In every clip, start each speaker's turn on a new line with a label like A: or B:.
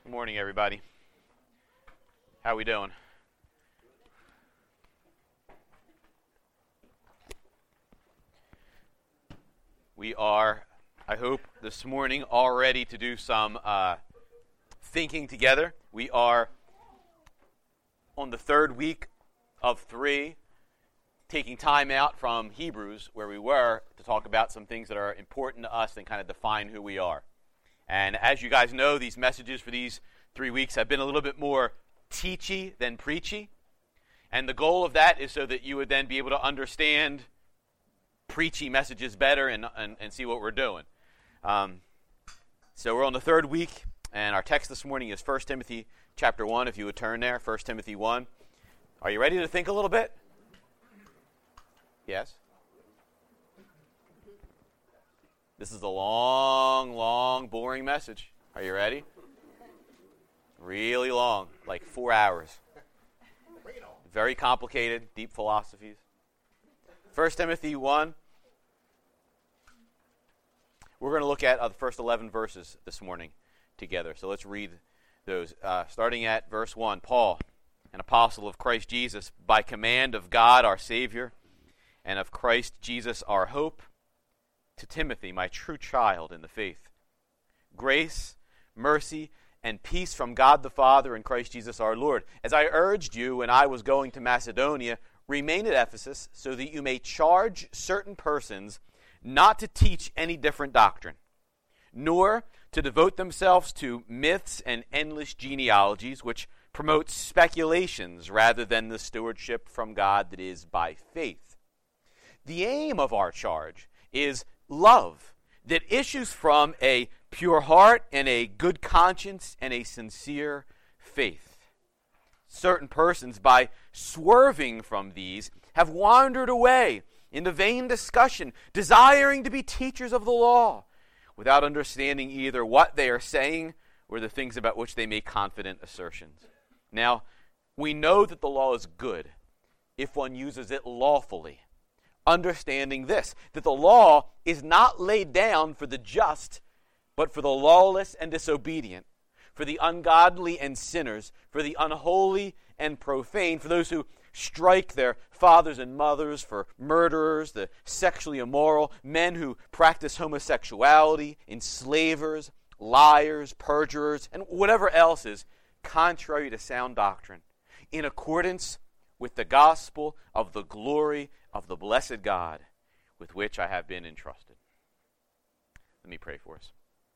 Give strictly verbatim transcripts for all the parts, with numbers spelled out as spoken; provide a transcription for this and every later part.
A: Good morning, everybody. How we doing? We are, I hope, this morning all ready to do some uh, thinking together. We are on the third week of three, taking time out from Hebrews, where we were, to talk about some things that are important to us and kind of define who we are. And as you guys know, these messages for these three weeks have been a little bit more teachy than preachy. And the goal of that is so that you would then be able to understand preachy messages better and, and, and see what we're doing. Um, so we're on the third week, and our text this morning is First Timothy chapter one, if you would turn there, First Timothy one. Are you ready to think a little bit? Yes? This is a long, long, boring message. Are you ready? Really long, like four hours. Very complicated, deep philosophies. First Timothy one. We're going to look at uh, the first eleven verses this morning together. So let's read those. Uh, starting at verse one. Paul, an apostle of Christ Jesus, by command of God our Savior, and of Christ Jesus our hope, to Timothy, my true child in the faith. Grace, mercy, and peace from God the Father and Christ Jesus our Lord. As I urged you when I was going to Macedonia, remain at Ephesus, so that you may charge certain persons not to teach any different doctrine, nor to devote themselves to myths and endless genealogies, which promote speculations rather than the stewardship from God that is by faith. The aim of our charge is love that issues from a pure heart and a good conscience and a sincere faith. Certain persons, by swerving from these, have wandered away in the vain discussion, desiring to be teachers of the law, without understanding either what they are saying or the things about which they make confident assertions. Now, we know that the law is good if one uses it lawfully, understanding this, that the law is not laid down for the just, but for the lawless and disobedient, for the ungodly and sinners, for the unholy and profane, for those who strike their fathers and mothers, for murderers, the sexually immoral, men who practice homosexuality, enslavers, liars, perjurers, and whatever else is contrary to sound doctrine, in accordance with the gospel of the glory of the blessed God, with which I have been entrusted. Let me pray for us.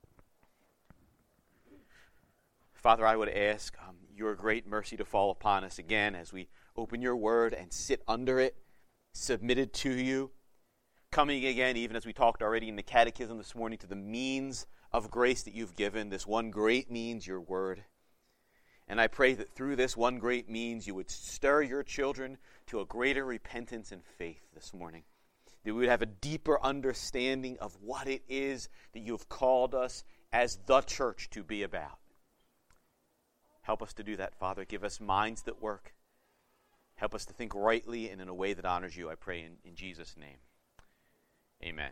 A: Father, I would ask um, your great mercy to fall upon us again as we open your word and sit under it, submitted to you, coming again, even as we talked already in the catechism this morning, to the means of grace that you've given, this one great means, your word. And I pray that through this one great means you would stir your children to a greater repentance and faith this morning. That we would have a deeper understanding of what it is that you have called us as the church to be about. Help us to do that, Father. Give us minds that work. Help us to think rightly and in a way that honors you, I pray in, in Jesus' name. Amen.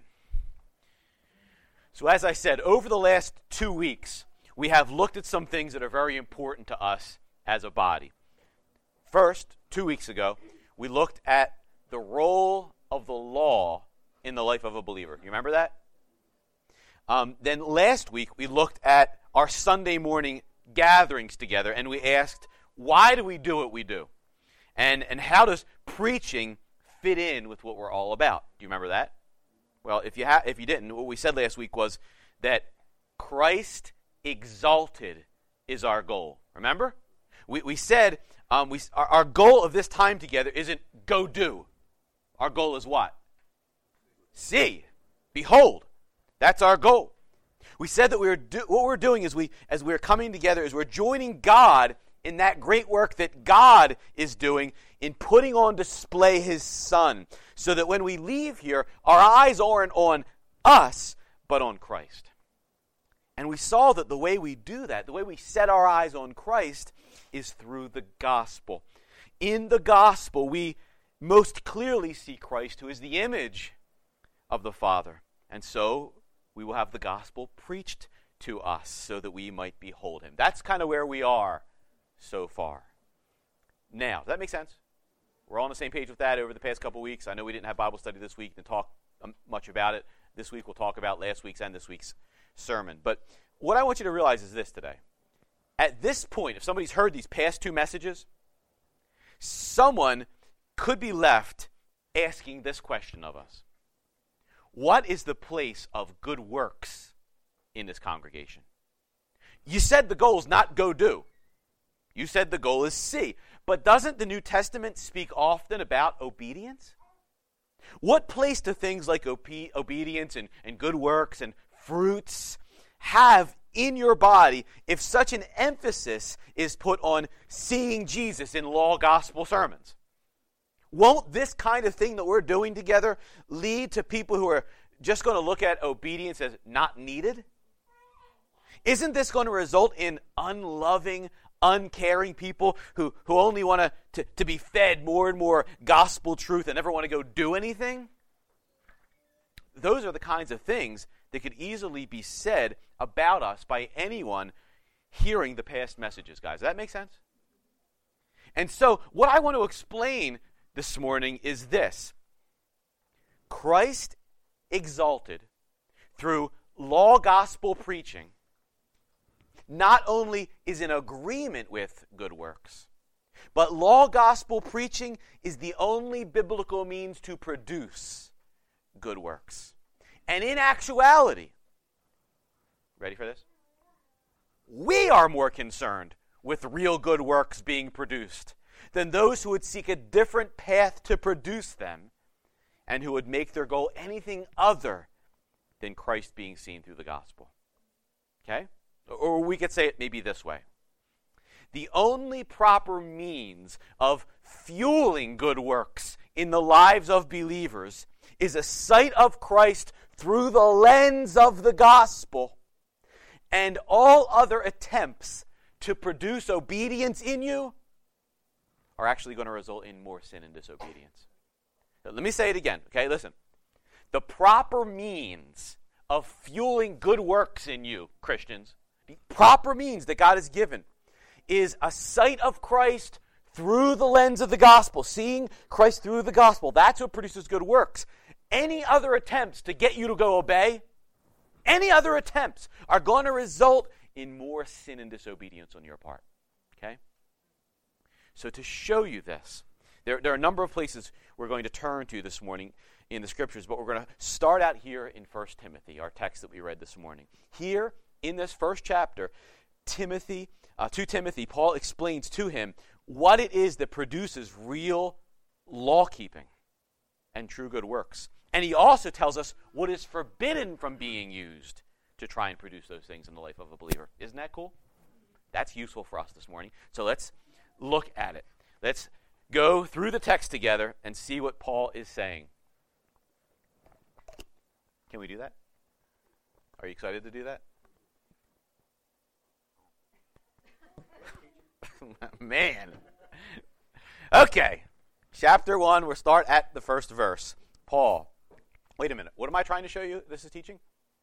A: So as I said, over the last two weeks, we have looked at some things that are very important to us as a body. First, two weeks ago, we looked at the role of the law in the life of a believer. You remember that? Um, then last week, we looked at our Sunday morning gatherings together, and we asked, why do we do what we do? And, and how does preaching fit in with what we're all about? Do you remember that? Well, if you ha- if you didn't, what we said last week was that Christ exalted is our goal. Remember? We we said um, we our, our goal of this time together isn't go do. Our goal is what? See. Behold. That's our goal. We said that we were do, what we're doing is we as we're coming together is we're joining God in that great work that God is doing in putting on display his Son, so that when we leave here, our eyes aren't on us, but on Christ. And we saw that the way we do that, the way we set our eyes on Christ, is through the gospel. In the gospel, we most clearly see Christ, who is the image of the Father. And so we will have the gospel preached to us so that we might behold him. That's kind of where we are so far. Now, does that make sense? We're all on the same page with that over the past couple weeks. I know we didn't have Bible study this week to talk um, much about it. This week we'll talk about last week's and this week's sermon. But what I want you to realize is this today. At this point, if somebody's heard these past two messages, someone could be left asking this question of us. What is the place of good works in this congregation? You said the goal is not go do. You said the goal is see. But doesn't the New Testament speak often about obedience? What place do things like obe- obedience and, and good works and fruits have in your body if such an emphasis is put on seeing Jesus in law gospel sermons? Won't this kind of thing that we're doing together lead to people who are just going to look at obedience as not needed? Isn't this going to result in unloving, uncaring people who, who only want to, to, to be fed more and more gospel truth and never want to go do anything? Those are the kinds of things that could easily be said about us by anyone hearing the past messages, guys. Does that make sense? And so what I want to explain this morning is this. Christ exalted through law gospel preaching not only is in agreement with good works, but law gospel preaching is the only biblical means to produce good works. And in actuality, ready for this? We are more concerned with real good works being produced than those who would seek a different path to produce them and who would make their goal anything other than Christ being seen through the gospel. Okay? Or we could say it maybe this way. The only proper means of fueling good works in the lives of believers is a sight of Christ through the lens of the gospel, and all other attempts to produce obedience in you are actually going to result in more sin and disobedience. Now, let me say it again, okay? Listen. The proper means of fueling good works in you, Christians, the proper means that God has given is a sight of Christ through the lens of the gospel, seeing Christ through the gospel. That's what produces good works. Any other attempts to get you to go obey, any other attempts are going to result in more sin and disobedience on your part. Okay? So to show you this, there, there are a number of places we're going to turn to this morning in the Scriptures, but we're going to start out here in First Timothy, our text that we read this morning. Here, in this first chapter, Timothy, uh, to Timothy, Paul explains to him what it is that produces real law-keeping and true good works. And he also tells us what is forbidden from being used to try and produce those things in the life of a believer. Isn't that cool? That's useful for us this morning. So let's look at it. Let's go through the text together and see what Paul is saying. Can we do that? Are you excited to do that? Man. Okay. Chapter one, we'll start at the first verse. Paul. Wait a minute. What am I trying to show you this is teaching?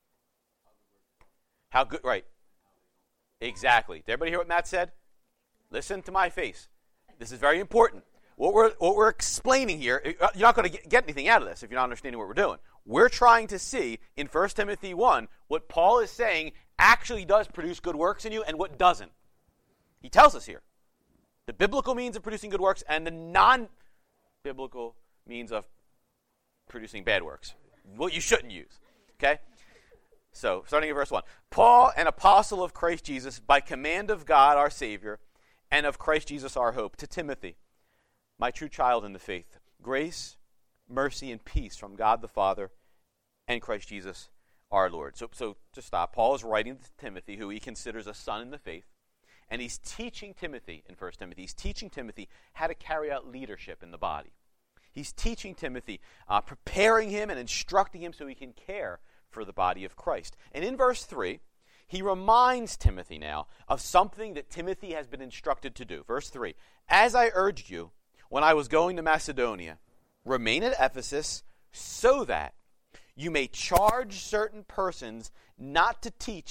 A: How good, right. Exactly. Did everybody hear what Matt said? Listen to my face. This is very important. What we're, what we're explaining here, you're not going to get anything out of this if you're not understanding what we're doing. We're trying to see in First Timothy one what Paul is saying actually does produce good works in you and what doesn't. He tells us here. The biblical means of producing good works and the non-biblical means of producing bad works. What you shouldn't use. Okay? So, starting at verse one. Paul, an apostle of Christ Jesus, by command of God our Savior, and of Christ Jesus our hope, to Timothy, my true child in the faith, grace, mercy, and peace from God the Father and Christ Jesus our Lord. So, so to stop, Paul is writing to Timothy, who he considers a son in the faith, and he's teaching Timothy, in First Timothy, he's teaching Timothy how to carry out leadership in the body. He's teaching Timothy, uh, preparing him and instructing him so he can care for the body of Christ. And in verse three, he reminds Timothy now of something that Timothy has been instructed to do. Verse three, as I urged you when I was going to Macedonia, remain at Ephesus so that you may charge certain persons not to teach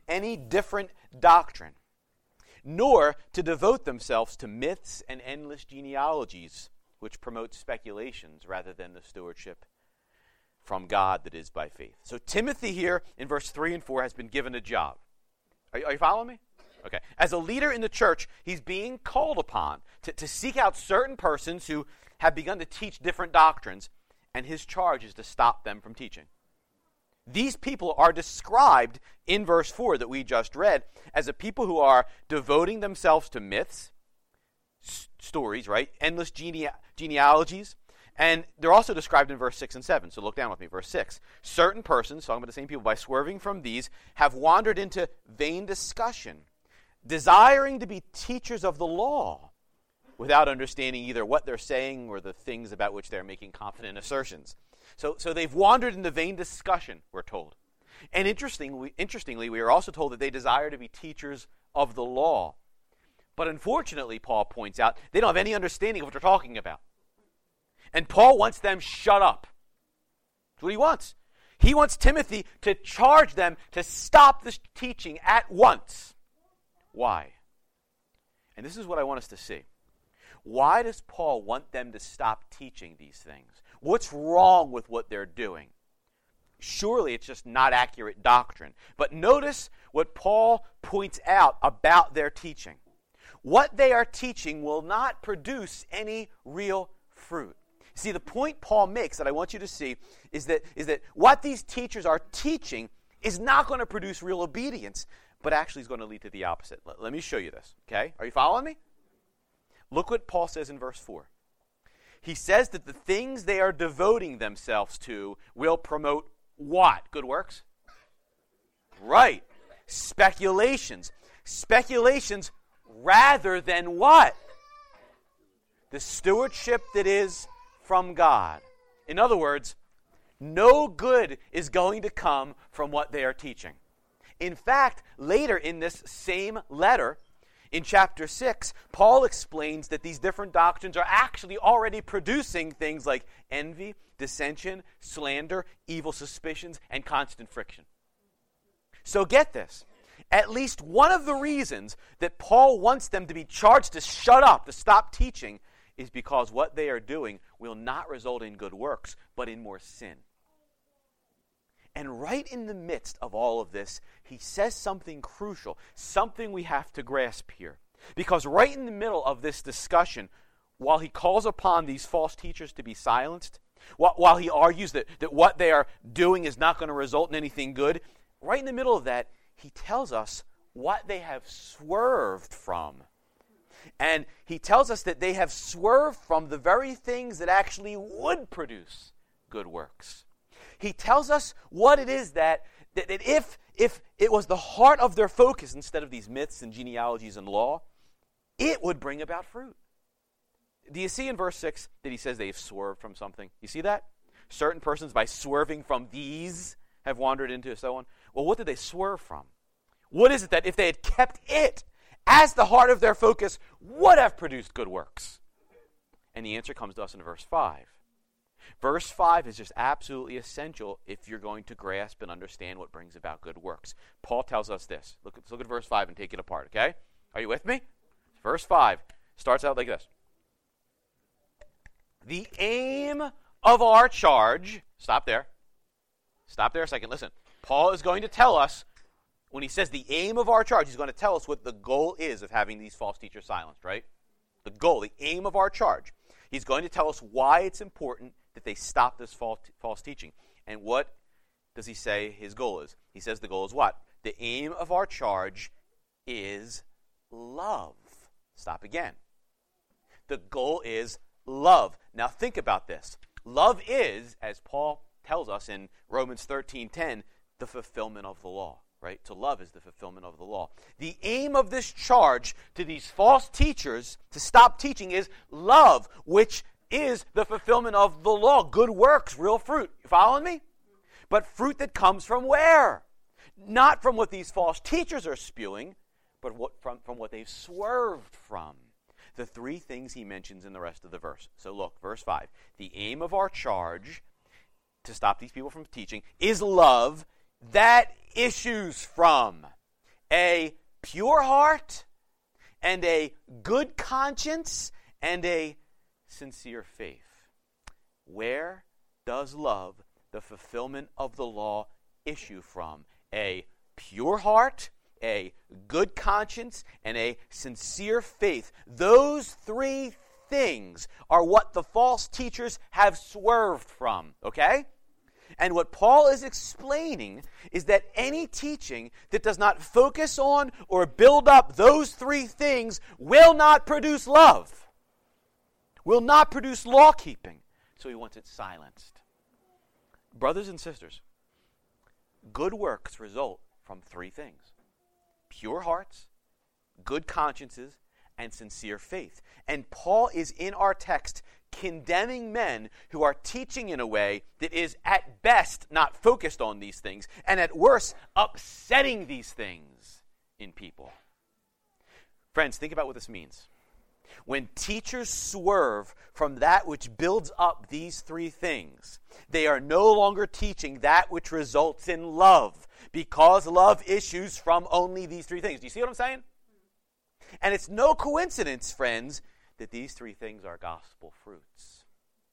A: any different doctrine, nor to devote themselves to myths and endless genealogies, which promote speculations rather than the stewardship from God that is by faith. So Timothy here in verse three and four has been given a job. Are you, are you following me? Okay. As a leader in the church, he's being called upon to, to seek out certain persons who have begun to teach different doctrines, and his charge is to stop them from teaching. These people are described in verse four that we just read as a people who are devoting themselves to myths, s- stories, right? Endless gene- genealogies. And they're also described in verse six and seven. So look down with me. Verse six. Certain persons, talking about the same people, by swerving from these, have wandered into vain discussion, desiring to be teachers of the law, without understanding either what they're saying or the things about which they're making confident assertions. So, so they've wandered into vain discussion, we're told. And interestingly, interestingly, we are also told that they desire to be teachers of the law. But unfortunately, Paul points out, they don't have any understanding of what they're talking about. And Paul wants them shut up. That's what he wants. He wants Timothy to charge them to stop this teaching at once. Why? And this is what I want us to see. Why does Paul want them to stop teaching these things? What's wrong with what they're doing? Surely it's just not accurate doctrine. But notice what Paul points out about their teaching. What they are teaching will not produce any real fruit. See, the point Paul makes that I want you to see is that, is that what these teachers are teaching is not going to produce real obedience, but actually is going to lead to the opposite. Let, let me show you this, okay? Are you following me? Look what Paul says in verse four. He says that the things they are devoting themselves to will promote what? Good works? Right. Speculations. Speculations rather than what? The stewardship that is from God. In other words, no good is going to come from what they are teaching. In fact, later in this same letter, in chapter six, Paul explains that these different doctrines are actually already producing things like envy, dissension, slander, evil suspicions, and constant friction. So get this. At least one of the reasons that Paul wants them to be charged to shut up, to stop teaching, is because what they are doing will not result in good works, but in more sin. And right in the midst of all of this, he says something crucial, something we have to grasp here. Because right in the middle of this discussion, while he calls upon these false teachers to be silenced, while he argues that, that what they are doing is not going to result in anything good, right in the middle of that, he tells us what they have swerved from. And he tells us that they have swerved from the very things that actually would produce good works. He tells us what it is that, that, that if, if it was the heart of their focus instead of these myths and genealogies and law, it would bring about fruit. Do you see in verse six that he says they've swerved from something? You see that? Certain persons, by swerving from these, have wandered into so on. Well, what did they swerve from? What is it that if they had kept it as the heart of their focus would have produced good works? And the answer comes to us in verse five. Verse five is just absolutely essential if you're going to grasp and understand what brings about good works. Paul tells us this. Look, let's look at verse five and take it apart, okay? Are you with me? Verse five starts out like this. The aim of our charge, stop there. Stop there a second. Listen, Paul is going to tell us, when he says the aim of our charge, he's going to tell us what the goal is of having these false teachers silenced, right? The goal, the aim of our charge. He's going to tell us why it's important that they stop this false, false teaching. And what does he say his goal is? He says the goal is what? The aim of our charge is love. Stop again. The goal is love. Now think about this. Love is, as Paul tells us in Romans thirteen ten, the fulfillment of the law. Right? To love is the fulfillment of the law. The aim of this charge to these false teachers to stop teaching is love, which is the fulfillment of the law. Good works, real fruit. You following me? But fruit that comes from where? Not from what these false teachers are spewing, but what, from, from what they've swerved from. The three things he mentions in the rest of the verse. So look, verse five. The aim of our charge to stop these people from teaching is love that issues from. a pure heart, and a good conscience, and a sincere faith. Where does love, the fulfillment of the law, issue from? A pure heart, a good conscience, and a sincere faith. Those three things are what the false teachers have swerved from, okay? And what Paul is explaining is that any teaching that does not focus on or build up those three things will not produce love, will not produce law-keeping. So he wants it silenced. Brothers and sisters, good works result from three things: pure hearts, good consciences, and sincere faith. And Paul is in our text condemning men who are teaching in a way that is at best not focused on these things, and at worst upsetting these things in people. Friends, think about what this means. When teachers swerve from that which builds up these three things, they are no longer teaching that which results in love, because love issues from only these three things. Do you see what I'm saying? And it's no coincidence, friends, that these three things are gospel fruits.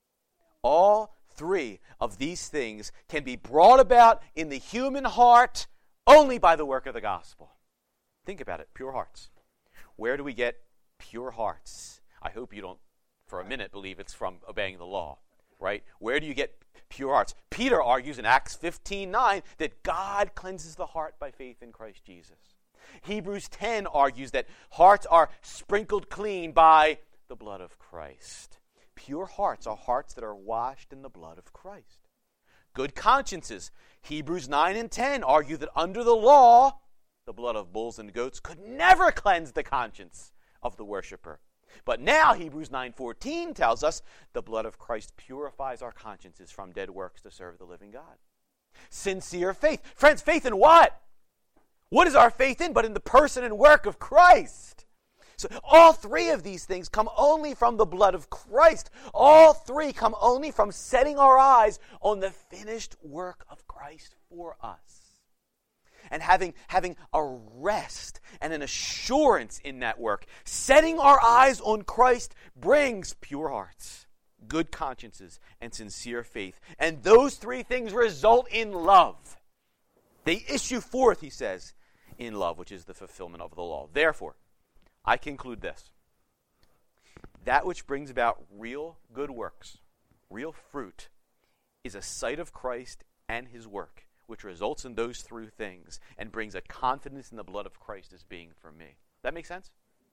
A: All three of these things can be brought about in the human heart only by the work of the gospel. Think about it, pure hearts. Where do we get pure hearts? I hope you don't, for a minute, believe it's from obeying the law, right? Where do you get pure hearts? Peter argues in Acts fifteen nine that God cleanses the heart by faith in Christ Jesus. Hebrews ten argues that hearts are sprinkled clean by the blood of Christ. Pure hearts are hearts that are washed in the blood of Christ. Good consciences. Hebrews nine and ten argue that under the law, the blood of bulls and goats could never cleanse the conscience of the worshiper. But now Hebrews nine fourteen tells us the blood of Christ purifies our consciences from dead works to serve the living God. Sincere faith. Friends, faith in what? What is our faith in but in the person and work of Christ? So all three of these things come only from the blood of Christ. All three come only from setting our eyes on the finished work of Christ for us. And having, having a rest and an assurance in that work. Setting our eyes on Christ brings pure hearts, good consciences, and sincere faith. And those three things result in love. They issue forth, he says, in love, which is the fulfillment of the law. Therefore, I conclude this. That which brings about real good works, real fruit, is a sight of Christ and his work, which results in those three things and brings a confidence in the blood of Christ as being for me. That make sense?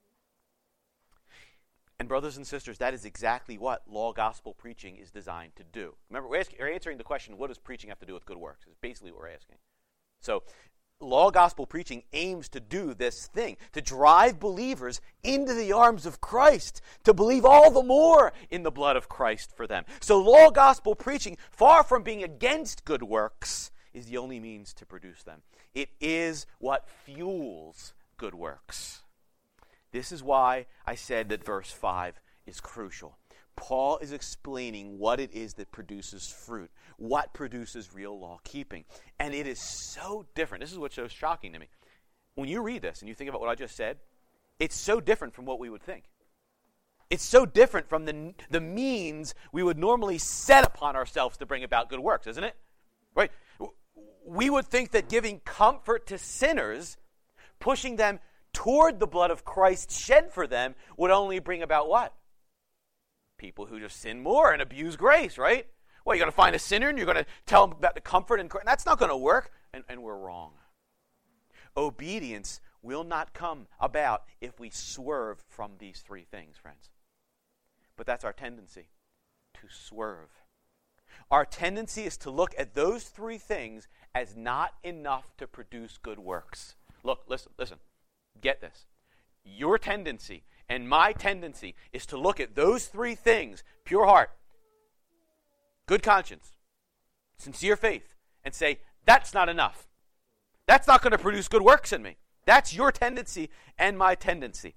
A: And brothers and sisters, that is exactly what law gospel preaching is designed to do. Remember, we're, asking, we're answering the question, what does preaching have to do with good works? Is basically what we're asking. So, law gospel preaching aims to do this thing, to drive believers into the arms of Christ, to believe all the more in the blood of Christ for them. So law gospel preaching, far from being against good works, is the only means to produce them. It is what fuels good works. This is why I said that verse five is crucial. Paul is explaining what it is that produces fruit, what produces real law-keeping. And it is so different. This is what's so shocking to me. When you read this and you think about what I just said, it's so different from what we would think. It's so different from the, the means we would normally set upon ourselves to bring about good works, isn't it? Right? We would think that giving comfort to sinners, pushing them toward the blood of Christ shed for them, would only bring about what? People who just sin more and abuse grace, right? Well, you're going to find a sinner and you're going to tell them about the comfort and Christ. That's not going to work, and, and we're wrong. Obedience will not come about if we swerve from these three things, friends. But that's our tendency, to swerve. Our tendency is to look at those three things as not enough to produce good works. Look, listen, listen. Get this. Your tendency and my tendency is to look at those three things, pure heart, good conscience, sincere faith, and say, that's not enough. That's not going to produce good works in me. That's your tendency and my tendency.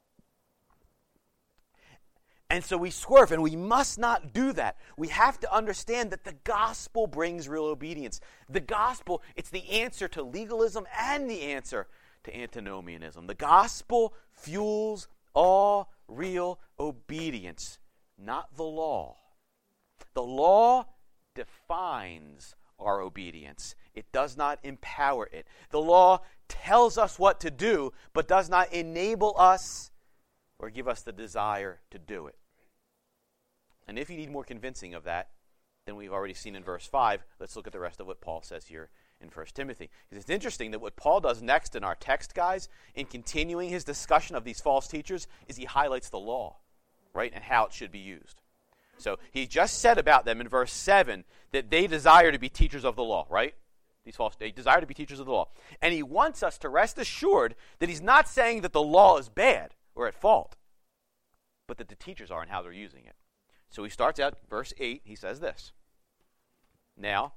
A: And so we swerve, and we must not do that. We have to understand that the gospel brings real obedience. The gospel, it's the answer to legalism and the answer to antinomianism. The gospel fuels all real obedience, not the law. The law defines our obedience. It does not empower it. The law tells us what to do, but does not enable us or give us the desire to do it. And if you need more convincing of that than we've already seen in verse five, let's look at the rest of what Paul says here in First Timothy. Because it's interesting that what Paul does next in our text, guys, in continuing his discussion of these false teachers, is he highlights the law, right, and how it should be used. So he just said about them in verse seven that they desire to be teachers of the law, right? These false, they desire to be teachers of the law. And he wants us to rest assured that he's not saying that the law is bad or at fault, but that the teachers are and how they're using it. So he starts out, verse eight, he says this. Now,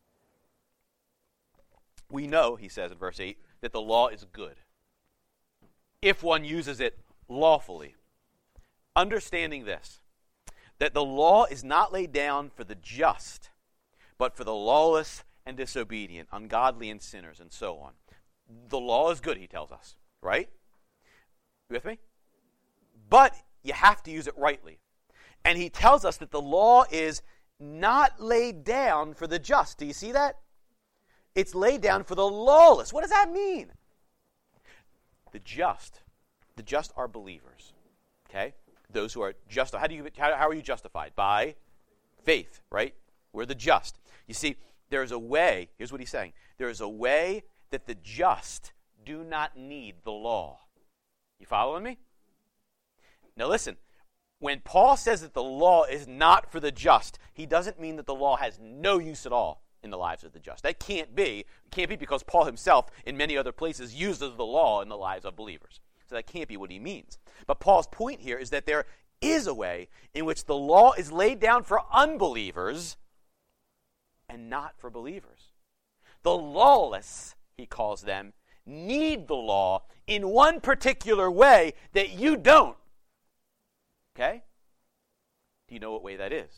A: we know, he says in verse eight, that the law is good if one uses it lawfully. Understanding this, that the law is not laid down for the just, but for the lawless and disobedient, ungodly and sinners, and so on. The law is good, he tells us, right? You with me? But you have to use it rightly. And he tells us that the law is not laid down for the just. Do you see that? It's laid down for the lawless. What does that mean? The just. The just are believers. Okay? Those who are just. How do you? How, how are you justified? By faith, right? We're the just. You see, there's a way. Here's what he's saying. There is a way that the just do not need the law. You following me? Now listen. When Paul says that the law is not for the just, he doesn't mean that the law has no use at all in the lives of the just. That can't be. It can't be because Paul himself, in many other places, uses the law in the lives of believers. So that can't be what he means. But Paul's point here is that there is a way in which the law is laid down for unbelievers and not for believers. The lawless, he calls them, need the law in one particular way that you don't. Okay? Do you know what way that is?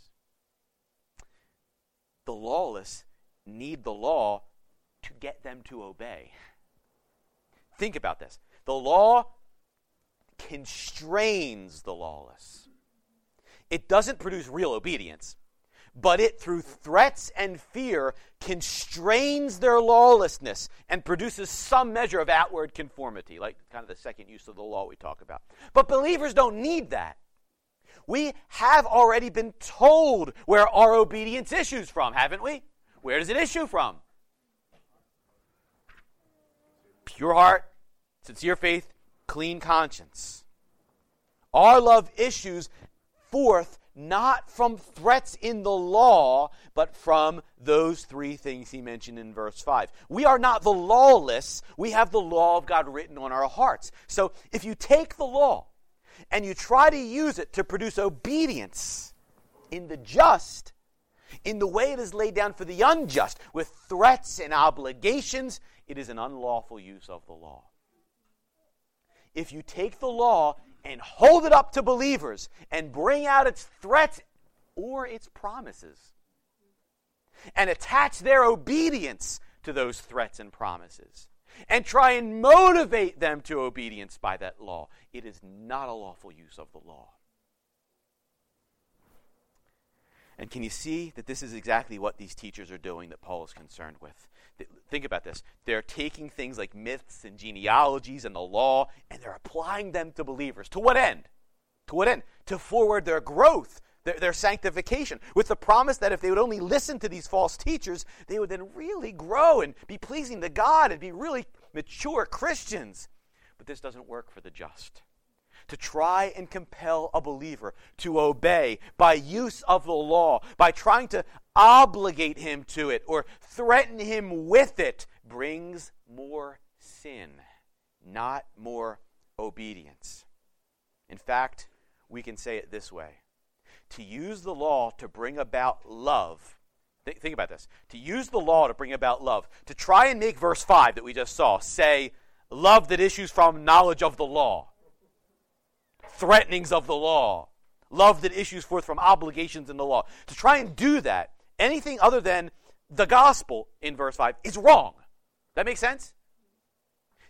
A: The lawless need the law to get them to obey. Think about this. The law constrains the lawless. It doesn't produce real obedience, but it, through threats and fear, constrains their lawlessness and produces some measure of outward conformity, like kind of the second use of the law we talk about. But believers don't need that. We have already been told where our obedience issues from, haven't we? Where does it issue from? Pure heart, sincere faith, clean conscience. Our love issues forth not from threats in the law, but from those three things he mentioned in verse five. We are not the lawless. We have the law of God written on our hearts. So if you take the law and you try to use it to produce obedience in the just, in the way it is laid down for the unjust, with threats and obligations, it is an unlawful use of the law. If you take the law and hold it up to believers and bring out its threats or its promises and attach their obedience to those threats and promises and try and motivate them to obedience by that law, it is not a lawful use of the law. And can you see that this is exactly what these teachers are doing that Paul is concerned with? Think about this. They're taking things like myths and genealogies and the law, and they're applying them to believers. To what end? To what end? To forward their growth, their, their sanctification, with the promise that if they would only listen to these false teachers, they would then really grow and be pleasing to God and be really mature Christians. But this doesn't work for the just. To try and compel a believer to obey by use of the law, by trying to obligate him to it or threaten him with it, brings more sin, not more obedience. In fact, we can say it this way. To use the law to bring about love, th- think about this, to use the law to bring about love, to try and make verse five that we just saw say, love that issues from knowledge of the law, threatenings of the law, love that issues forth from obligations in the law. To try and do that, anything other than the gospel in verse five is wrong. That makes sense?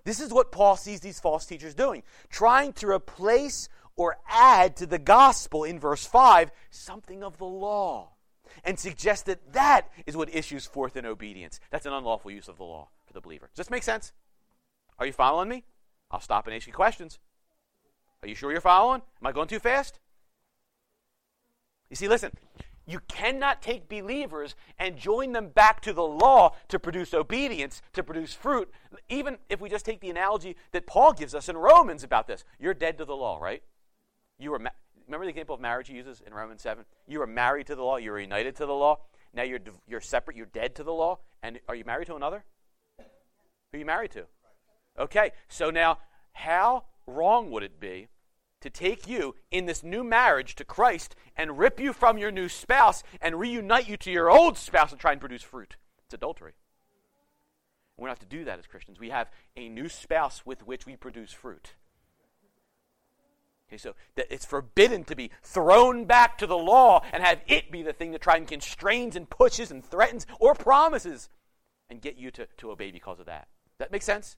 A: This is what Paul sees these false teachers doing, trying to replace or add to the gospel in verse five something of the law, and suggest that that is what issues forth in obedience. That's an unlawful use of the law for the believer. Does this make sense? Are you following me? I'll stop and ask you questions. Are you sure you're following? Am I going too fast? You see, listen, you cannot take believers and join them back to the law to produce obedience, to produce fruit. Even if we just take the analogy that Paul gives us in Romans about this. You're dead to the law, right? You were ma- Remember the example of marriage he uses in Romans seven? You were married to the law. You were united to the law. Now you're you're separate. You're dead to the law. And are you married to another? Who are you married to? Okay, so now how wrong would it be to take you in this new marriage to Christ and rip you from your new spouse and reunite you to your old spouse and try and produce fruit? It's adultery. We don't have to do that as Christians. We have a new spouse with which we produce fruit. Okay, so that it's forbidden to be thrown back to the law and have it be the thing that tries and constrains and pushes and threatens or promises and get you to, to obey because of that. That makes sense?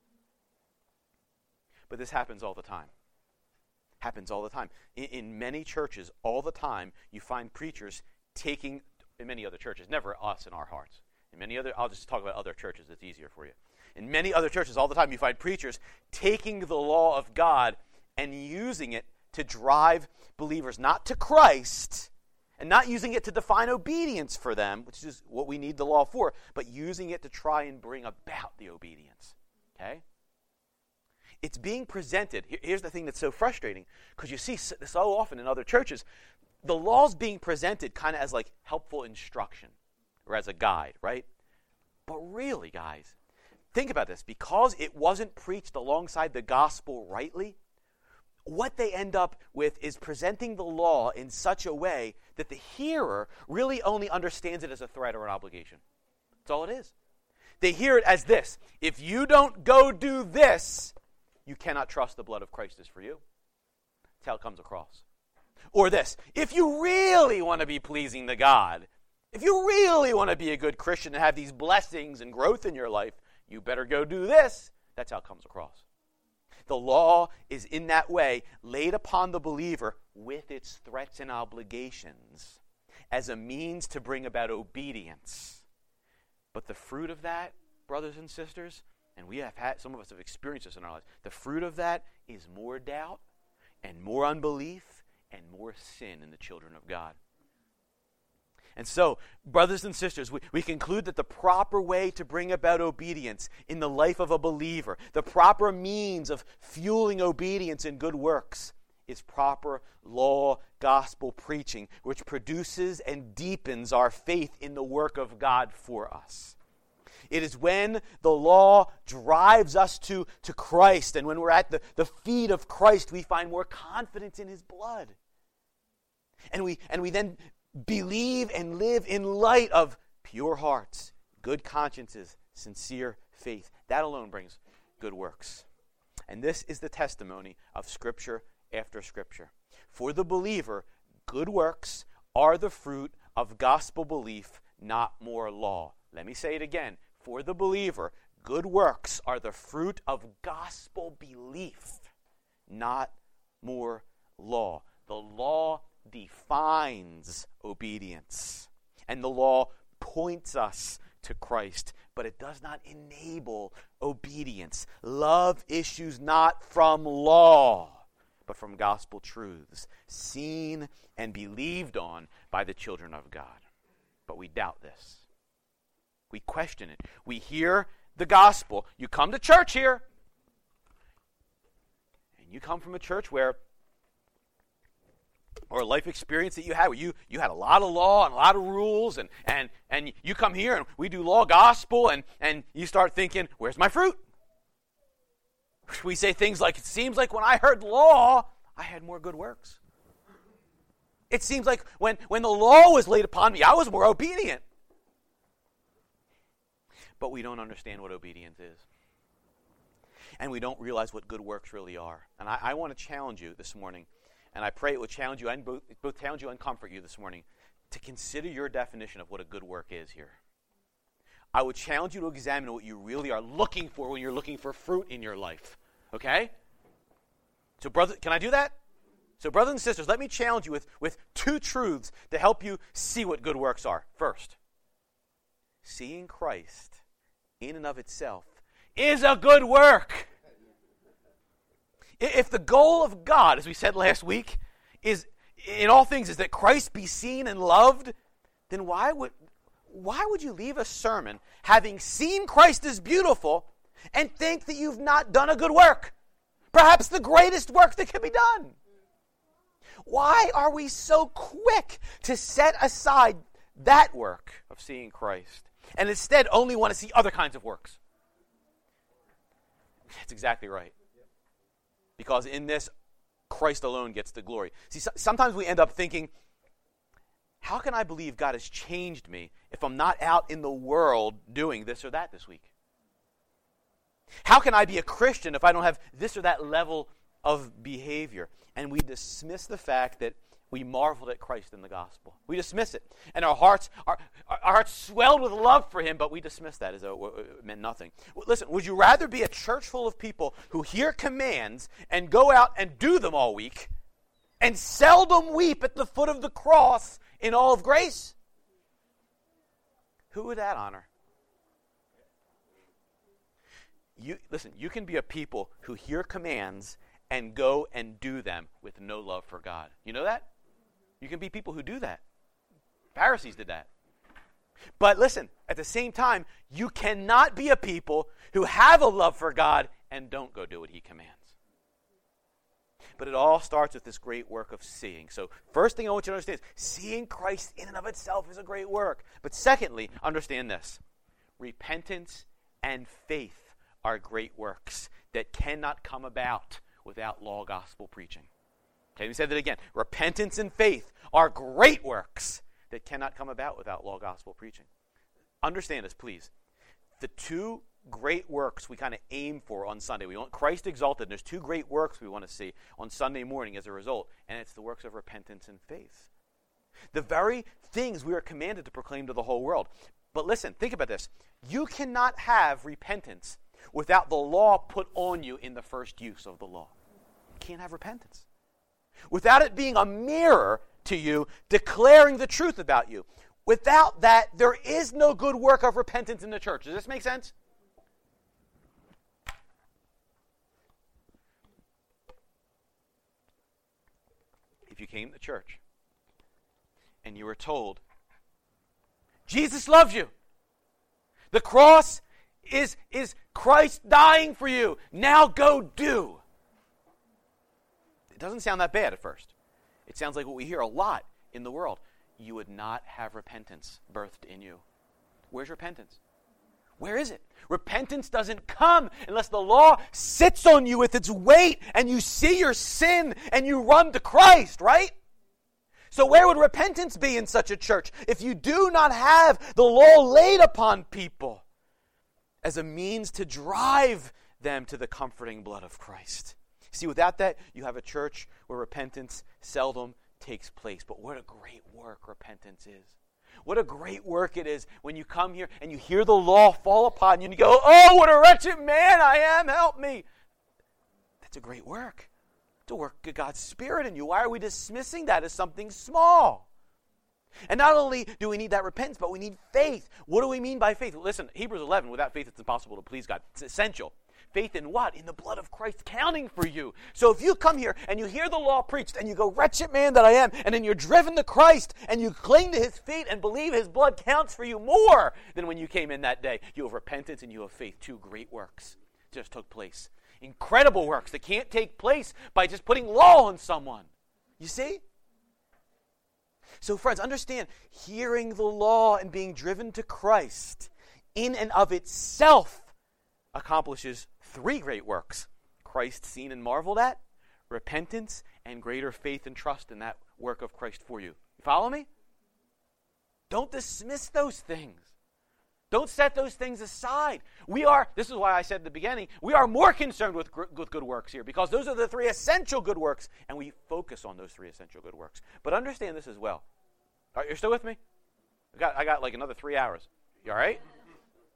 A: But this happens all the time. Happens all the time. In, in many churches, all the time, you find preachers taking, in many other churches, never us in our hearts. In many other, I'll just talk about other churches, it's easier for you. In many other churches, all the time, you find preachers taking the law of God and using it to drive believers not to Christ, and not using it to define obedience for them, which is what we need the law for, but using it to try and bring about the obedience. Okay? It's being presented. Here's the thing that's so frustrating, because you see so often in other churches, the law's being presented kind of as like helpful instruction or as a guide, right? But really, guys, think about this. Because it wasn't preached alongside the gospel rightly, what they end up with is presenting the law in such a way that the hearer really only understands it as a threat or an obligation. That's all it is. They hear it as this: if you don't go do this, you cannot trust the blood of Christ is for you. That's how it comes across. Or this: if you really want to be pleasing to God, if you really want to be a good Christian and have these blessings and growth in your life, you better go do this. That's how it comes across. The law is in that way laid upon the believer with its threats and obligations as a means to bring about obedience. But the fruit of that, brothers and sisters, and we have had, some of us have experienced this in our lives, the fruit of that is more doubt and more unbelief and more sin in the children of God. And so, brothers and sisters, we, we conclude that the proper way to bring about obedience in the life of a believer, the proper means of fueling obedience in good works, is proper law gospel preaching, which produces and deepens our faith in the work of God for us. It is when the law drives us to, to Christ, and when we're at the, the feet of Christ, we find more confidence in his blood. And we and we then believe and live in light of pure hearts, good consciences, sincere faith. That alone brings good works. And this is the testimony of Scripture after Scripture. For the believer, good works are the fruit of gospel belief, not more law. Let me say it again. For the believer, good works are the fruit of gospel belief, not more law. The law defines obedience, and the law points us to Christ, but it does not enable obedience. Love issues not from law, but from gospel truths, seen and believed on by the children of God. But we doubt this. We question it. We hear the gospel. You come to church here, and you come from a church where, or a life experience that you had where you, you had a lot of law and a lot of rules, and, and, and you come here and we do law gospel, and, and you start thinking, where's my fruit? We say things like, it seems like when I heard law, I had more good works. It seems like when, when the law was laid upon me, I was more obedient. But we don't understand what obedience is. And we don't realize what good works really are. And I, I want to challenge you this morning, and I pray it will challenge you and both, both challenge you and comfort you this morning, to consider your definition of what a good work is here. I would challenge you to examine what you really are looking for when you're looking for fruit in your life. Okay? So, brother, can I do that? So, brothers and sisters, let me challenge you with, with two truths to help you see what good works are. First, seeing Christ in and of itself is a good work. If the goal of God, as we said last week, is in all things is that Christ be seen and loved, then why would why would you leave a sermon having seen Christ as beautiful and think that you've not done a good work? Perhaps the greatest work that can be done. Why are we so quick to set aside that work of seeing Christ and instead only want to see other kinds of works? That's exactly right. Because in this, Christ alone gets the glory. See, so, sometimes we end up thinking, how can I believe God has changed me if I'm not out in the world doing this or that this week? How can I be a Christian if I don't have this or that level of behavior? And we dismiss the fact that we marveled at Christ in the gospel. We dismiss it. And our hearts are our hearts swelled with love for him, but we dismiss that as though it meant nothing. Listen, would you rather be a church full of people who hear commands and go out and do them all week and seldom weep at the foot of the cross in all of grace? Who would that honor? You listen, you can be a people who hear commands and go and do them with no love for God. You know that? You can be people who do that. Pharisees did that. But listen, at the same time, you cannot be a people who have a love for God and don't go do what he commands. But it all starts with this great work of seeing. So first thing I want you to understand is seeing Christ in and of itself is a great work. But secondly, understand this. Repentance and faith are great works that cannot come about without law gospel preaching. Okay, we said that again. Repentance and faith are great works that cannot come about without law gospel preaching. Understand this, please. The two great works we kind of aim for on Sunday. We want Christ exalted, and there's two great works we want to see on Sunday morning as a result, and it's the works of repentance and faith. The very things we are commanded to proclaim to the whole world. But listen, think about this. You cannot have repentance without the law put on you in the first use of the law. You can't have repentance without it being a mirror to you declaring the truth about you. Without that, there is no good work of repentance in the church. Does this make sense? If you came to church and you were told, Jesus loves you. The cross is, is Christ dying for you. Now go do. It doesn't sound that bad at first. It sounds like what we hear a lot in the world. You would not have repentance birthed in you. Where's repentance? Where is it? Repentance doesn't come unless the law sits on you with its weight and you see your sin and you run to Christ, right? So where would repentance be in such a church if you do not have the law laid upon people as a means to drive them to the comforting blood of Christ? See, without that, you have a church where repentance seldom takes place. But what a great work repentance is. What a great work it is when you come here and you hear the law fall upon you and you go, oh, what a wretched man I am, help me. That's a great work. It's a work of God's Spirit in you. Why are we dismissing that as something small? And not only do we need that repentance, but we need faith. What do we mean by faith? Listen, Hebrews eleven, without faith it's impossible to please God. It's essential. Faith in what? In the blood of Christ counting for you. So if you come here and you hear the law preached and you go, wretched man that I am, and then you're driven to Christ and you cling to his feet and believe his blood counts for you more than when you came in that day, you have repentance and you have faith. Two great works just took place. Incredible works that can't take place by just putting law on someone. You see? So friends, understand, hearing the law and being driven to Christ in and of itself accomplishes three great works. Christ seen and marveled at, repentance, and greater faith and trust in that work of Christ for you. You follow me? Don't dismiss those things. Don't set those things aside. We are, this is why I said at the beginning, we are more concerned with, with good works here because those are the three essential good works and we focus on those three essential good works. But understand this as well. All right, you're still with me? I got, I got like another three hours. You all right?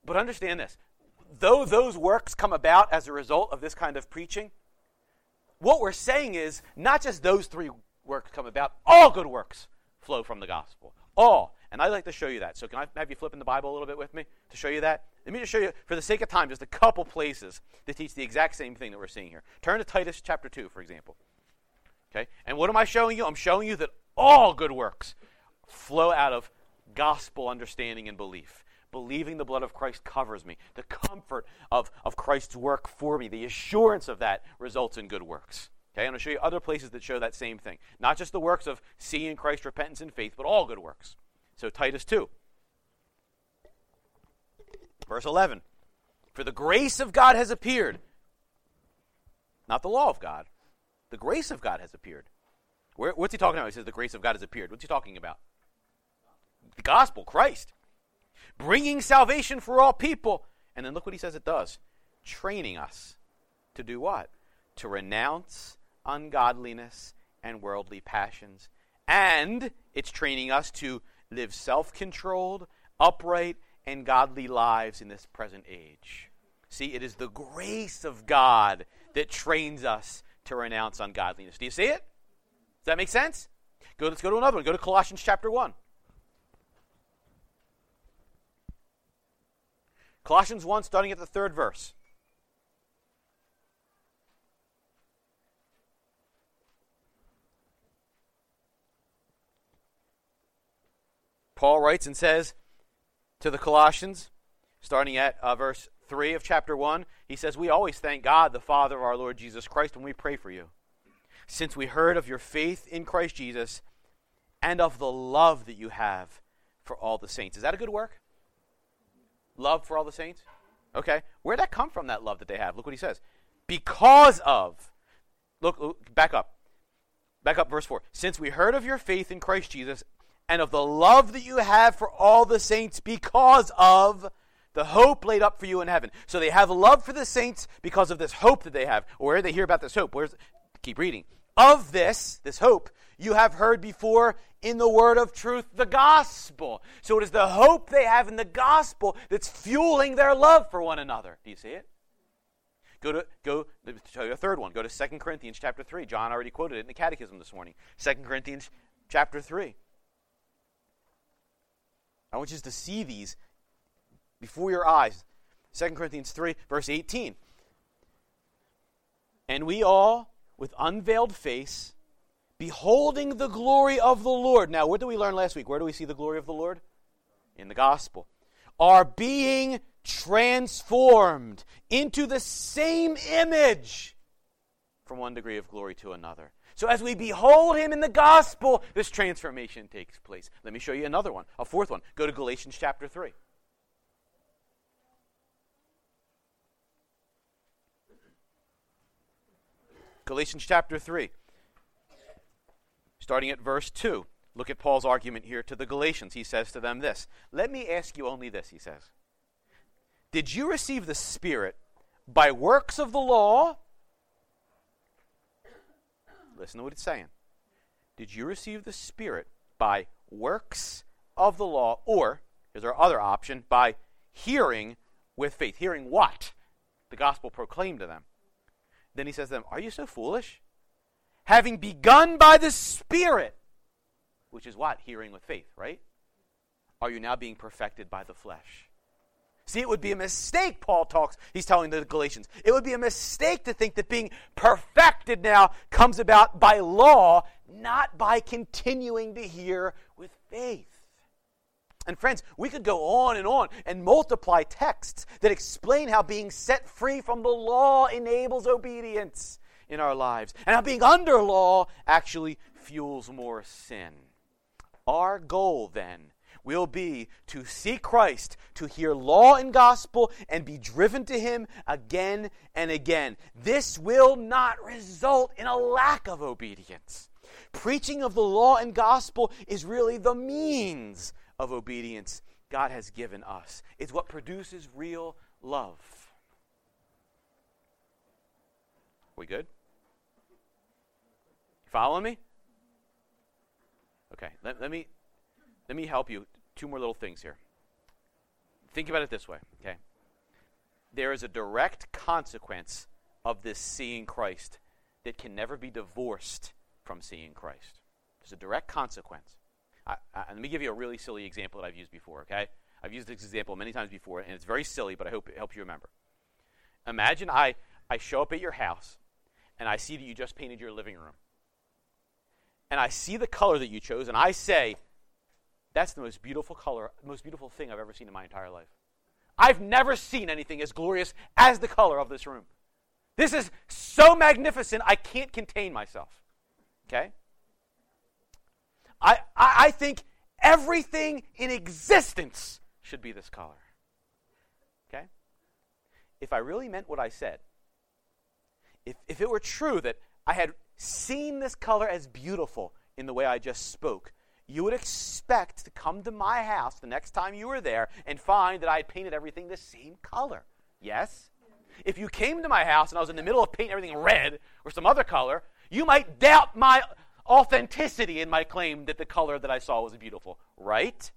A: But understand this. Though those works come about as a result of this kind of preaching, what we're saying is not just those three works come about, all good works flow from the gospel. All. And I'd like to show you that. So can I have you flip in the Bible a little bit with me to show you that? Let me just show you, for the sake of time, just a couple places that teach the exact same thing that we're seeing here. Turn to Titus chapter two, for example. Okay? And what am I showing you? I'm showing you that all good works flow out of gospel understanding and belief. Believing the blood of Christ covers me. The comfort of, of Christ's work for me, the assurance of that results in good works. Okay, I'm going to show you other places that show that same thing. Not just the works of seeing Christ, repentance, and faith, but all good works. So Titus two. Verse eleven. For the grace of God has appeared. Not the law of God. The grace of God has appeared. Where, what's he talking about? He says the grace of God has appeared. What's he talking about? The gospel, Christ. Bringing salvation for all people. And then look what he says it does. Training us to do what? To renounce ungodliness and worldly passions. And it's training us to live self-controlled, upright, and godly lives in this present age. See, it is the grace of God that trains us to renounce ungodliness. Do you see it? Does that make sense? Go, let's go to another one. Go to Colossians chapter one. Colossians one, starting at the third verse. Paul writes and says to the Colossians, starting at uh, verse three of chapter one, he says, "We always thank God, the Father of our Lord Jesus Christ, when we pray for you, since we heard of your faith in Christ Jesus and of the love that you have for all the saints." Is that a good work? Love for all the saints? Okay. Where'd that come from, that love that they have? Look what he says. Because of, look, look, back up. Back up, verse four. Since we heard of your faith in Christ Jesus and of the love that you have for all the saints because of the hope laid up for you in heaven. So they have love for the saints because of this hope that they have. Or where do they hear about this hope? Where's, keep reading. Of this, this hope, you have heard before in the word of truth, the gospel. So it is the hope they have in the gospel that's fueling their love for one another. Do you see it? Go to, go, let me show you a third one. Go to Second Corinthians chapter three. John already quoted it in the catechism this morning. Second Corinthians chapter three. I want you to see these before your eyes. Second Corinthians three, verse eighteen. And we all, with unveiled face, beholding the glory of the Lord. Now, what did we learn last week? Where do we see the glory of the Lord? In the gospel. Are being transformed into the same image from one degree of glory to another. So as we behold him in the gospel, this transformation takes place. Let me show you another one, a fourth one. Go to Galatians chapter three. Galatians chapter three. Starting at verse two, look at Paul's argument here to the Galatians. He says to them this, "Let me ask you only this," he says. "Did you receive the Spirit by works of the law?" Listen to what it's saying. "Did you receive the Spirit by works of the law, or," is our other option, "by hearing with faith?" Hearing what? The gospel proclaimed to them. Then he says to them, "Are you so foolish? Having begun by the Spirit," which is what? Hearing with faith, right? "Are you now being perfected by the flesh?" See, it would be a mistake, Paul talks, he's telling the Galatians. It would be a mistake to think that being perfected now comes about by law, not by continuing to hear with faith. And friends, we could go on and on and multiply texts that explain how being set free from the law enables obedience in our lives, and how being under law actually fuels more sin. Our goal, then, will be to see Christ, to hear law and gospel, and be driven to him again and again. This will not result in a lack of obedience. Preaching of the law and gospel is really the means of obedience God has given us. It's what produces real love. We good? You following me? Okay, let, let me let me help you. Two more little things here. think about it this way, okay? There is a direct consequence of this seeing Christ that can never be divorced from seeing Christ. There's a direct consequence. I, I, let me give you a really silly example that I've used before, okay? I've used this example many times before, and it's very silly, but I hope it helps you remember. Imagine I, I show up at your house, and I see that you just painted your living room. And I see the color that you chose, and I say, that's the most beautiful color, most beautiful thing I've ever seen in my entire life. I've never seen anything as glorious as the color of this room. This is so magnificent, I can't contain myself. Okay? I, I, I think everything in existence should be this color. Okay? If I really meant what I said, if, if it were true that I had seen this color as beautiful in the way I just spoke, you would expect to come to my house the next time you were there and find that I had painted everything the same color. Yes? If you came to my house and I was in the middle of painting everything red or some other color, you might doubt my authenticity in my claim that the color that I saw was beautiful. Right?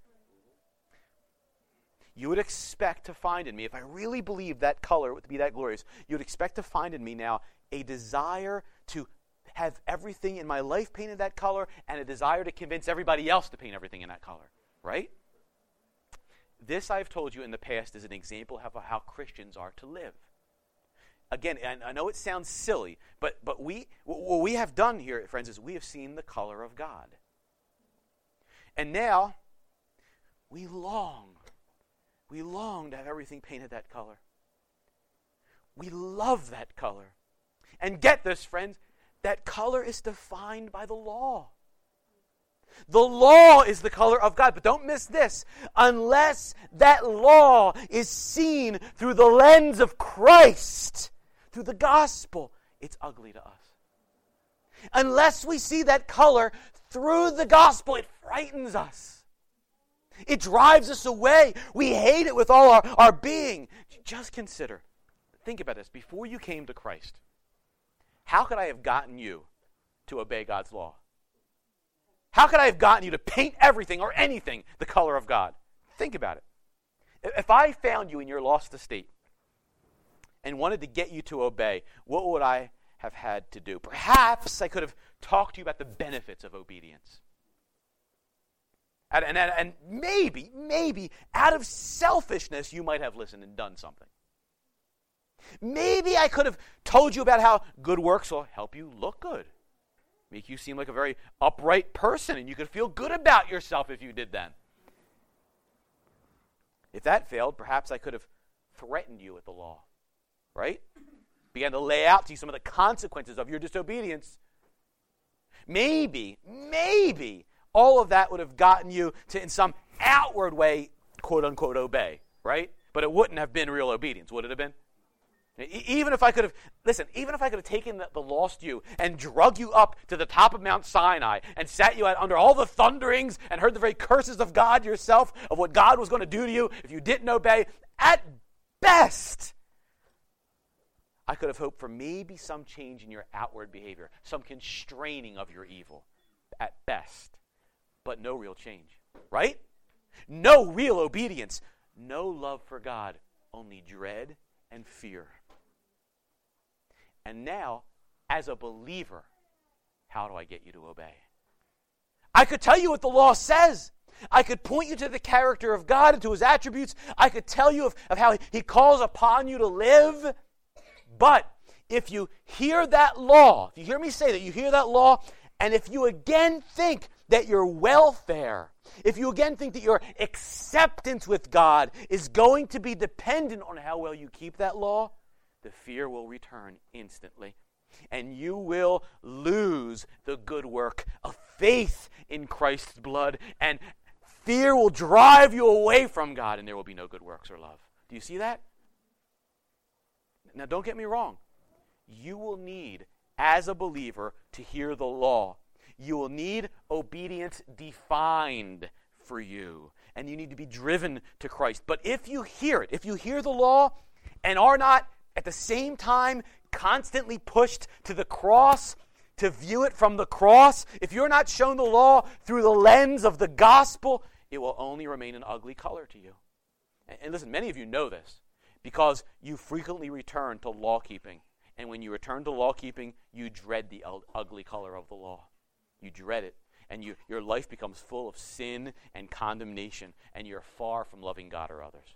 A: You would expect to find in me, if I really believed that color to be that glorious, you would expect to find in me now a desire to have everything in my life painted that color and a desire to convince everybody else to paint everything in that color. Right? This, I've told you in the past, is an example of how Christians are to live. Again, and I know it sounds silly, but but we what we have done here, friends, is we have seen the color of God. And now, we long, we long to have everything painted that color. We love that color. And get this, friends, that color is defined by the law. The law is the color of God. But don't miss this. Unless that law is seen through the lens of Christ, through the gospel, it's ugly to us. Unless we see that color through the gospel, it frightens us. It drives us away. We hate it with all our, our being. Just consider, think about this. Before you came to Christ, how could I have gotten you to obey God's law? How could I have gotten you to paint everything or anything the color of God? Think about it. If I found you in your lost estate and wanted to get you to obey, what would I have had to do? Perhaps I could have talked to you about the benefits of obedience. And, and, and maybe, maybe, out of selfishness, you might have listened and done something. Maybe I could have told you about how good works will help you look good. Make you seem like a very upright person, and you could feel good about yourself if you did that. If that failed, perhaps I could have threatened you with the law, right? Began to lay out to you some of the consequences of your disobedience. Maybe, maybe, all of that would have gotten you to, in some outward way, quote-unquote, obey, right? But it wouldn't have been real obedience, would it have been? Even if I could have, listen, even if I could have taken the, the lost you and drug you up to the top of Mount Sinai and sat you out under all the thunderings and heard the very curses of God yourself, of what God was going to do to you if you didn't obey, at best, I could have hoped for maybe some change in your outward behavior, some constraining of your evil, at best, but no real change, right? No real obedience, no love for God, only dread and fear. And now, as a believer, how do I get you to obey? I could tell you what the law says. I could point you to the character of God and to his attributes. I could tell you of, of how he calls upon you to live. But if you hear that law, if you hear me say that, you hear that law, and if you again think that your welfare, if you again think that your acceptance with God is going to be dependent on how well you keep that law, the fear will return instantly. And you will lose the good work of faith in Christ's blood. And fear will drive you away from God, and there will be no good works or love. Do you see that? Now, don't get me wrong. You will need, as a believer, to hear the law. You will need obedience defined for you. And you need to be driven to Christ. But if you hear it, if you hear the law and are not at the same time constantly pushed to the cross, to view it from the cross, if you're not shown the law through the lens of the gospel, it will only remain an ugly color to you. And, and listen, many of you know this because you frequently return to law keeping. And when you return to law keeping, you dread the u- ugly color of the law. You dread it. And you, your life becomes full of sin and condemnation, and you're far from loving God or others.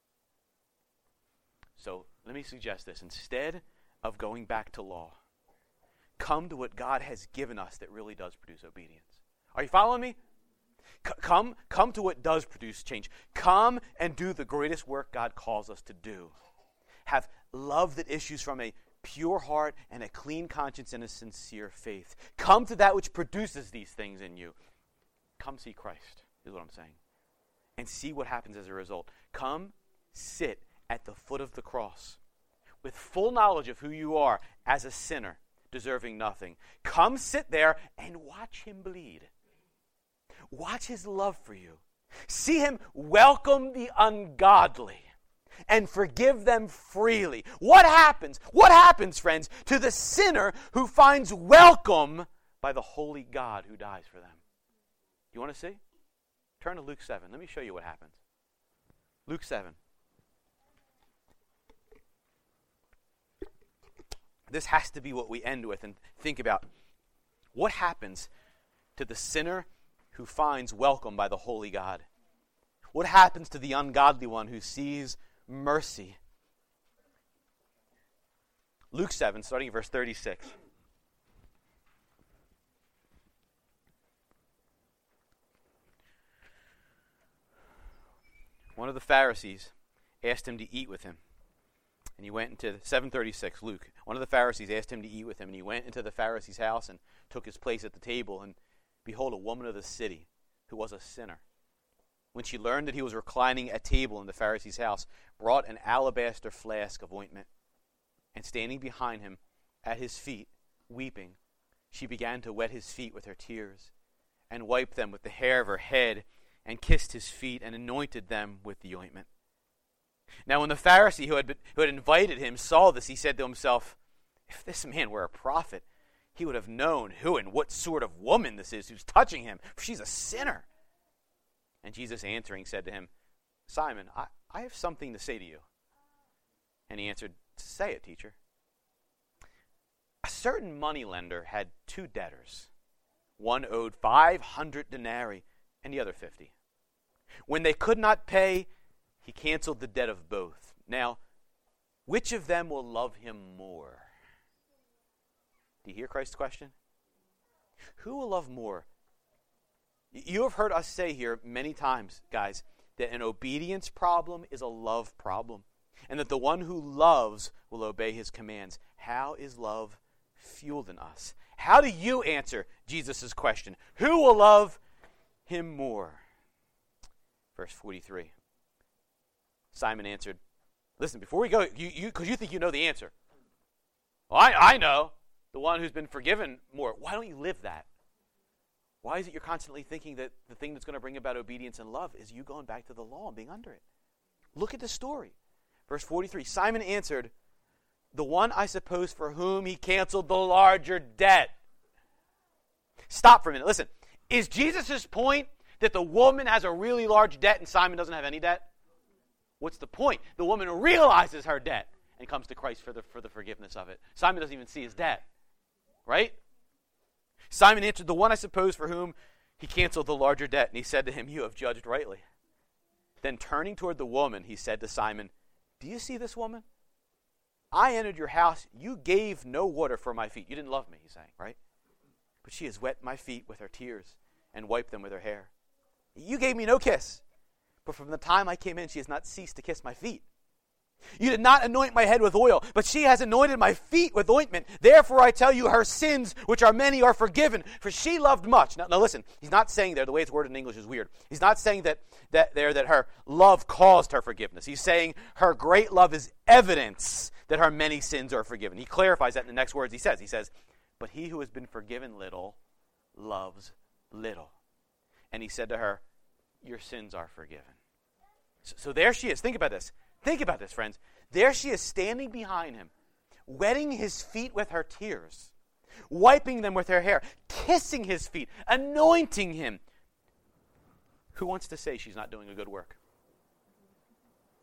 A: So let me suggest this. Instead of going back to law, come to what God has given us that really does produce obedience. Are you following me? C- come, come to what does produce change. Come and do the greatest work God calls us to do. Have love that issues from a pure heart and a clean conscience and a sincere faith. Come to that which produces these things in you. Come see Christ, is what I'm saying. And see what happens as a result. Come sit at the foot of the cross with full knowledge of who you are as a sinner, deserving nothing. Come sit there and watch him bleed. Watch his love for you. See him welcome the ungodly and forgive them freely. What happens? What happens, friends, to the sinner who finds welcome by the holy God who dies for them? You want to see? Turn to Luke seven. Let me show you what happens. Luke seven. This has to be what we end with and think about. What happens to the sinner who finds welcome by the holy God? What happens to the ungodly one who sees mercy? Luke seven, starting at verse thirty-six. One of the Pharisees asked him to eat with him. And he went into seven thirty-six, Luke. One of the Pharisees asked him to eat with him, and he went into the Pharisee's house and took his place at the table. And behold, a woman of the city who was a sinner, when she learned that he was reclining at table in the Pharisee's house, brought an alabaster flask of ointment. And standing behind him at his feet, weeping, she began to wet his feet with her tears, and wiped them with the hair of her head, and kissed his feet, and anointed them with the ointment. Now when the Pharisee who had, been, who had invited him saw this, he said to himself, if this man were a prophet, he would have known who and what sort of woman this is who's touching him, for she's a sinner. And Jesus answering said to him, Simon, I, I have something to say to you. And he answered, say it, teacher. A certain moneylender had two debtors. One owed five hundred denarii, and the other fifty. When they could not pay, he canceled the debt of both. Now, which of them will love him more? Do you hear Christ's question? Who will love more? You have heard us say here many times, guys, that an obedience problem is a love problem, and that the one who loves will obey his commands. How is love fueled in us? How do you answer Jesus' question? Who will love him more? Verse forty-three. Simon answered, listen, before we go, you you because you think you know the answer. Well, I, I know. The one who's been forgiven more. Why don't you live that? Why is it you're constantly thinking that the thing that's going to bring about obedience and love is you going back to the law and being under it? Look at the story. Verse forty-three, Simon answered, the one I suppose for whom he canceled the larger debt. Stop for a minute. Listen, is Jesus' point that the woman has a really large debt and Simon doesn't have any debt? What's the point? The woman realizes her debt and comes to Christ for the, for the forgiveness of it. Simon doesn't even see his debt. Right? Simon answered, the one I suppose for whom he canceled the larger debt. And he said to him, you have judged rightly. Then turning toward the woman, he said to Simon, do you see this woman? I entered your house. You gave no water for my feet. You didn't love me, he's saying, right? But she has wet my feet with her tears and wiped them with her hair. You gave me no kiss. But from the time I came in, she has not ceased to kiss my feet. You did not anoint my head with oil, but she has anointed my feet with ointment. Therefore I tell you, her sins, which are many, are forgiven, for she loved much. Now, now listen, he's not saying there, the way it's worded in English is weird. He's not saying that, that there that her love caused her forgiveness. He's saying her great love is evidence that her many sins are forgiven. He clarifies that in the next words he says. He says, but he who has been forgiven little loves little. And he said to her, your sins are forgiven. So, so there she is. Think about this. Think about this, friends. There she is standing behind him, wetting his feet with her tears, wiping them with her hair, kissing his feet, anointing him. Who wants to say she's not doing a good work?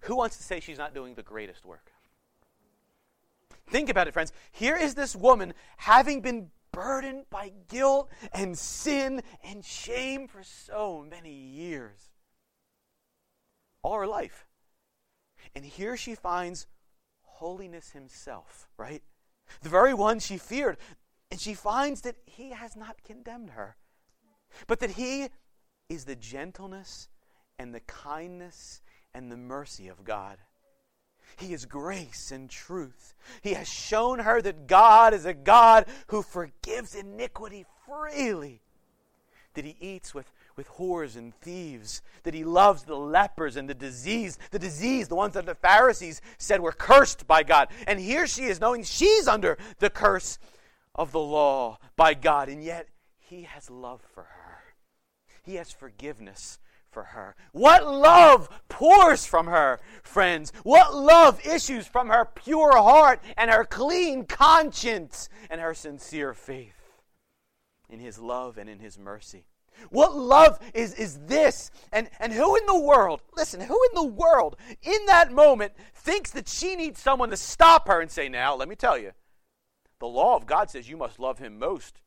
A: who wants to say she's not doing the greatest work? Think about it, friends. Here is this woman having been burdened by guilt and sin and shame for so many years. All her life. And here she finds holiness himself, right? The very one she feared. And she finds that he has not condemned her, but that he is the gentleness and the kindness and the mercy of God. He is grace and truth. He has shown her that God is a God who forgives iniquity freely. That he eats with, with whores and thieves. That he loves the lepers and the diseased. The diseased, the ones that the Pharisees said were cursed by God. And here she is knowing she's under the curse of the law by God. And yet he has love for her. He has forgiveness for her. What love pours from her, friends. What love issues from her pure heart and her clean conscience and her sincere faith in his love and in his mercy. What love is, is this? And, and who in the world, listen, who in the world in that moment thinks that she needs someone to stop her and say, now, let me tell you, the law of God says you must love him most.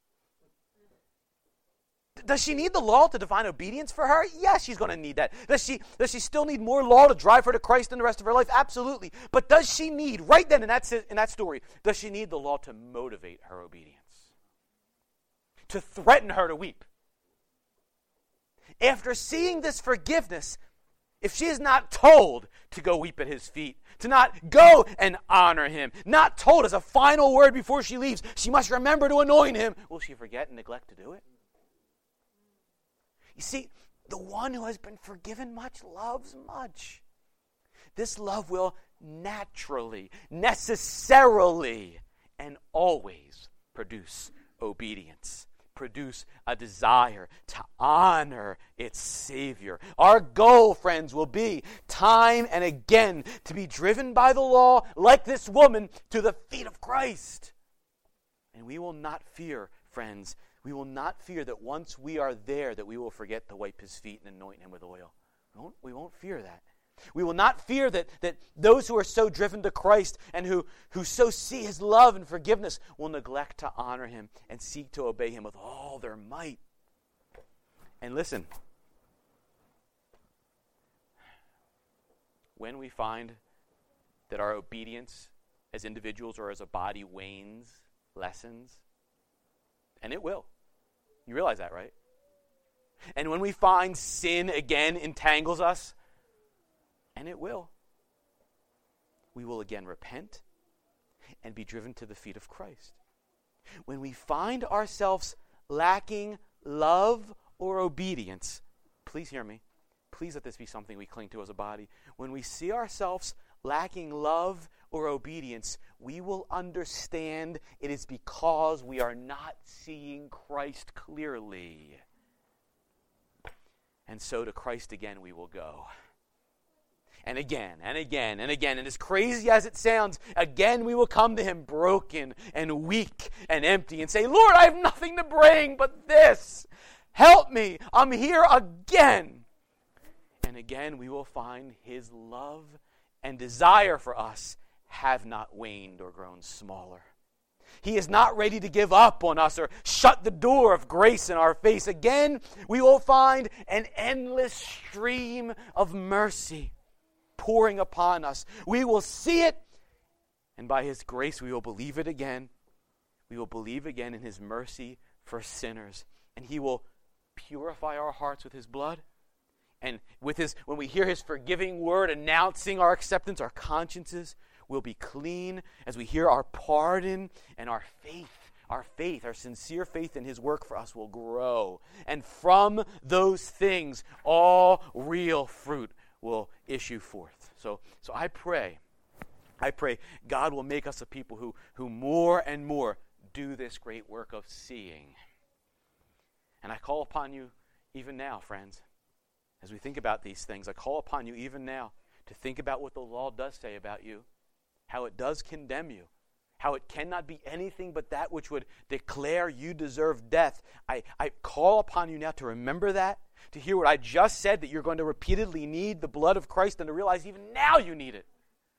A: Does she need the law to define obedience for her? Yes, she's going to need that. Does she, does she still need more law to drive her to Christ in the rest of her life? Absolutely. But does she need, right then in that, in that story, does she need the law to motivate her obedience? To threaten her to weep? After seeing this forgiveness, if she is not told to go weep at his feet, to not go and honor him, not told as a final word before she leaves, she must remember to anoint him, will she forget and neglect to do it? You see, the one who has been forgiven much loves much. This love will naturally, necessarily, and always produce obedience. Produce a desire to honor its Savior. Our goal, friends, will be time and again to be driven by the law, like this woman, to the feet of Christ. And we will not fear, friends, we will not fear that once we are there that we will forget to wipe his feet and anoint him with oil. We won't, we won't fear that. We will not fear that, that those who are so driven to Christ and who, who so see his love and forgiveness will neglect to honor him and seek to obey him with all their might. And listen, when we find that our obedience as individuals or as a body wanes, lessens, and it will. You realize that, right? And when we find sin again entangles us, and it will, we will again repent and be driven to the feet of Christ. When we find ourselves lacking love or obedience, please hear me. Please let this be something we cling to as a body. When we see ourselves lacking love or obedience, we will understand it is because we are not seeing Christ clearly. And so to Christ again we will go. And again, and again, and again. And as crazy as it sounds, again we will come to him broken and weak and empty and say, Lord, I have nothing to bring but this. Help me. I'm here again. And again we will find his love and desire for us have not waned or grown smaller. He is not ready to give up on us or shut the door of grace in our face. Again, we will find an endless stream of mercy pouring upon us. We will see it, and by his grace we will believe it again. We will believe again in his mercy for sinners, and he will purify our hearts with his blood. And with his, when we hear his forgiving word announcing our acceptance, our consciences will be clean as we hear our pardon, and our faith, our faith, our sincere faith in his work for us will grow. And from those things, all real fruit will issue forth. So, so I pray, I pray God will make us a people who, who more and more do this great work of seeing. And I call upon you even now, friends, as we think about these things, I call upon you even now to think about what the law does say about you, how it does condemn you, how it cannot be anything but that which would declare you deserve death. I, I call upon you now to remember that, To hear what I just said, that you're going to repeatedly need the blood of Christ, and to realize even now you need it.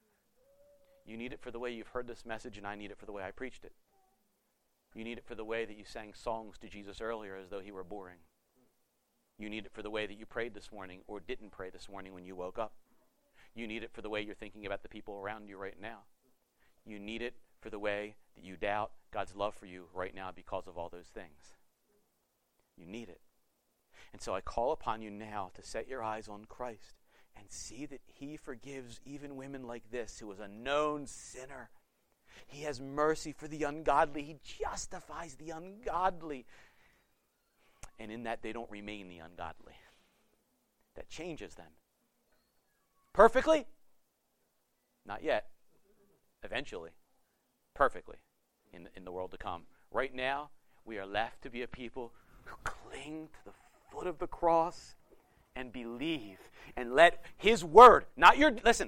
A: You need it for the way you've heard this message, and I need it for the way I preached it. You need it for the way that you sang songs to Jesus earlier as though he were boring. You need it for the way that you prayed this morning or didn't pray this morning when you woke up. You need it for the way you're thinking about the people around you right now. You need it for the way that you doubt God's love for you right now because of all those things. You need it. And so I call upon you now to set your eyes on Christ and see that he forgives even women like this, who is a known sinner. He has mercy for the ungodly. He justifies the ungodly. And in that, they don't remain the ungodly. That changes them. Perfectly? Not yet. Eventually. Perfectly. In the, in the world to come. Right now, we are left to be a people who cling to the foot of the cross and believe and let his word, not your, listen,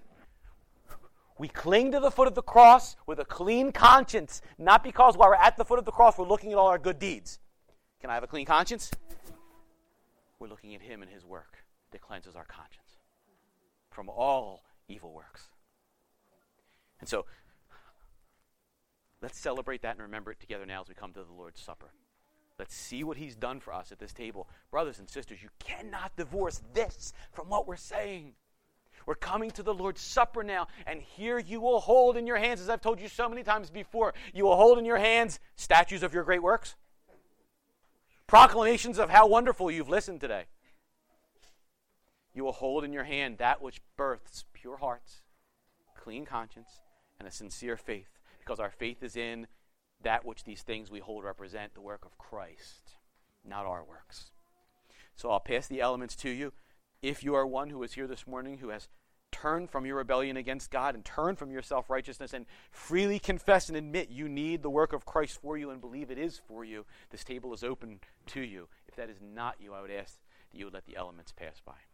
A: we cling to the foot of the cross with a clean conscience, not because while we're at the foot of the cross we're looking at all our good deeds. Can I have a clean conscience? We're looking at him and his work that cleanses our conscience from all evil works. And so, let's celebrate that and remember it together now as we come to the Lord's Supper. Let's see what he's done for us at this table. Brothers and sisters, you cannot divorce this from what we're saying. We're coming to the Lord's Supper now, and here you will hold in your hands, as I've told you so many times before, you will hold in your hands statues of your great works, proclamations of how wonderful you've listened today. You will hold in your hand that which births pure hearts, clean conscience, and a sincere faith, because our faith is in that which these things we hold represent, the work of Christ, not our works. So I'll pass the elements to you. If you are one who is here this morning who has turned from your rebellion against God and turned from your self-righteousness and freely confess and admit you need the work of Christ for you and believe it is for you, this table is open to you. If that is not you, I would ask that you would let the elements pass by.